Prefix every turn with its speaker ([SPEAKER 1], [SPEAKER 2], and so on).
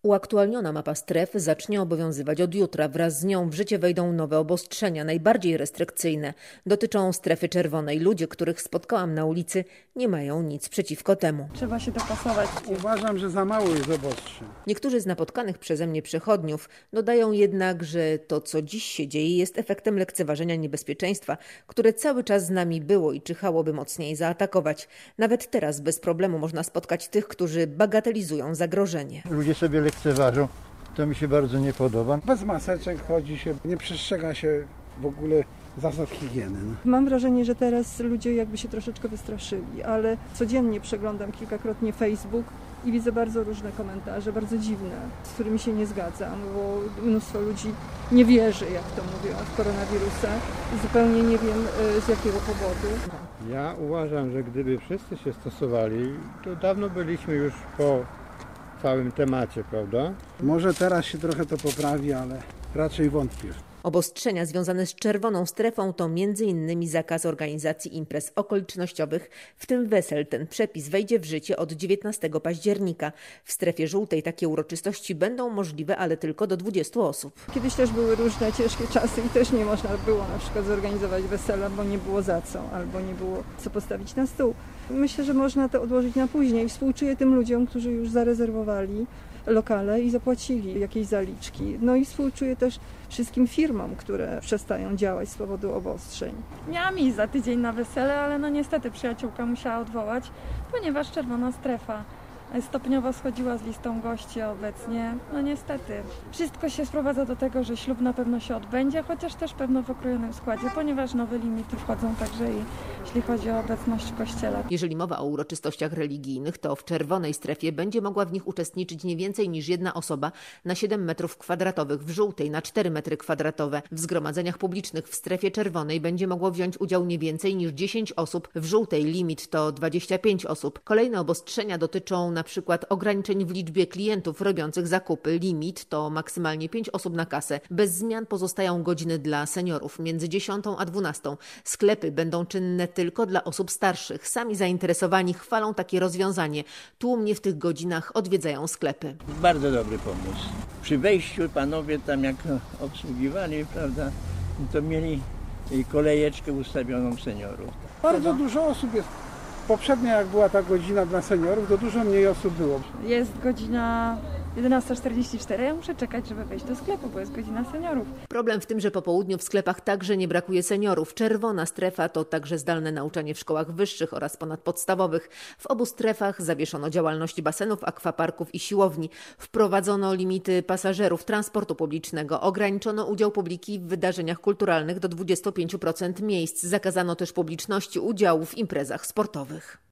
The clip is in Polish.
[SPEAKER 1] Uaktualniona mapa stref zacznie obowiązywać od jutra. Wraz z nią w życie wejdą nowe obostrzenia, najbardziej restrykcyjne. Dotyczą strefy czerwonej. Ludzie, których spotkałam na ulicy, nie mają nic przeciwko temu.
[SPEAKER 2] Trzeba się dopasować.
[SPEAKER 3] Uważam, że za mało jest obostrzeń.
[SPEAKER 1] Niektórzy z napotkanych przeze mnie przechodniów dodają jednak, że to, co dziś się dzieje, jest efektem lekceważenia niebezpieczeństwa, które cały czas z nami było i czyhałoby mocniej zaatakować. Nawet teraz bez problemu można spotkać tych, którzy bagatelizują zagrożenie.
[SPEAKER 4] Ludzie sobie lekceważą, to mi się bardzo nie podoba.
[SPEAKER 3] Bez maseczek chodzi się, nie przestrzega się w ogóle zasad higieny.
[SPEAKER 2] Mam wrażenie, że teraz ludzie jakby się troszeczkę wystraszyli, ale codziennie przeglądam kilkakrotnie Facebook i widzę bardzo różne komentarze, bardzo dziwne, z którymi się nie zgadzam, bo mnóstwo ludzi nie wierzy, jak to mówią, w koronawirusa. Zupełnie nie wiem, z jakiego powodu.
[SPEAKER 4] Ja uważam, że gdyby wszyscy się stosowali, to dawno byliśmy już po całym temacie, prawda?
[SPEAKER 3] Może teraz się trochę to poprawi, ale raczej wątpię.
[SPEAKER 1] Obostrzenia związane z czerwoną strefą to m.in. zakaz organizacji imprez okolicznościowych, w tym wesel. Ten przepis wejdzie w życie od 19 października. W strefie żółtej takie uroczystości będą możliwe, ale tylko do 20 osób.
[SPEAKER 2] Kiedyś też były różne ciężkie czasy i też nie można było na przykład zorganizować wesela, bo nie było za co, albo nie było co postawić na stół. Myślę, że można to odłożyć na później. Współczuję tym ludziom, którzy już zarezerwowali lokale i zapłacili jakieś zaliczki. No i współczuję też wszystkim firmom, które przestają działać z powodu obostrzeń.
[SPEAKER 5] Miałam iść za tydzień na wesele, ale no niestety przyjaciółka musiała odwołać, ponieważ czerwona strefa stopniowo schodziła z listą gości obecnie. No niestety. Wszystko się sprowadza do tego, że ślub na pewno się odbędzie, chociaż też pewno w okrojonym składzie, ponieważ nowe limity wchodzą także i jeśli chodzi o obecność w kościele.
[SPEAKER 1] Jeżeli mowa o uroczystościach religijnych, to w czerwonej strefie będzie mogła w nich uczestniczyć nie więcej niż jedna osoba na 7 metrów kwadratowych, w żółtej na 4 metry kwadratowe. W zgromadzeniach publicznych w strefie czerwonej będzie mogło wziąć udział nie więcej niż 10 osób, w żółtej limit to 25 osób. Kolejne obostrzenia dotyczą na przykład ograniczeń w liczbie klientów robiących zakupy. Limit to maksymalnie 5 osób na kasę. Bez zmian pozostają godziny dla seniorów między 10 a 12. Sklepy będą czynne tylko dla osób starszych. Sami zainteresowani chwalą takie rozwiązanie. Tłumnie w tych godzinach odwiedzają sklepy.
[SPEAKER 6] Bardzo dobry pomysł. Przy wejściu panowie tam jak obsługiwali, prawda, to mieli kolejeczkę ustawioną seniorów.
[SPEAKER 3] Bardzo dużo osób jest. Poprzednio jak była ta godzina dla seniorów, to dużo mniej osób było.
[SPEAKER 5] Jest godzina 11:44, ja muszę czekać, żeby wejść do sklepu, bo jest godzina seniorów.
[SPEAKER 1] Problem w tym, że po południu w sklepach także nie brakuje seniorów. Czerwona strefa to także zdalne nauczanie w szkołach wyższych oraz ponadpodstawowych. W obu strefach zawieszono działalność basenów, akwaparków i siłowni. Wprowadzono limity pasażerów transportu publicznego. Ograniczono udział publiki w wydarzeniach kulturalnych do 25% miejsc. Zakazano też publiczności udziału w imprezach sportowych.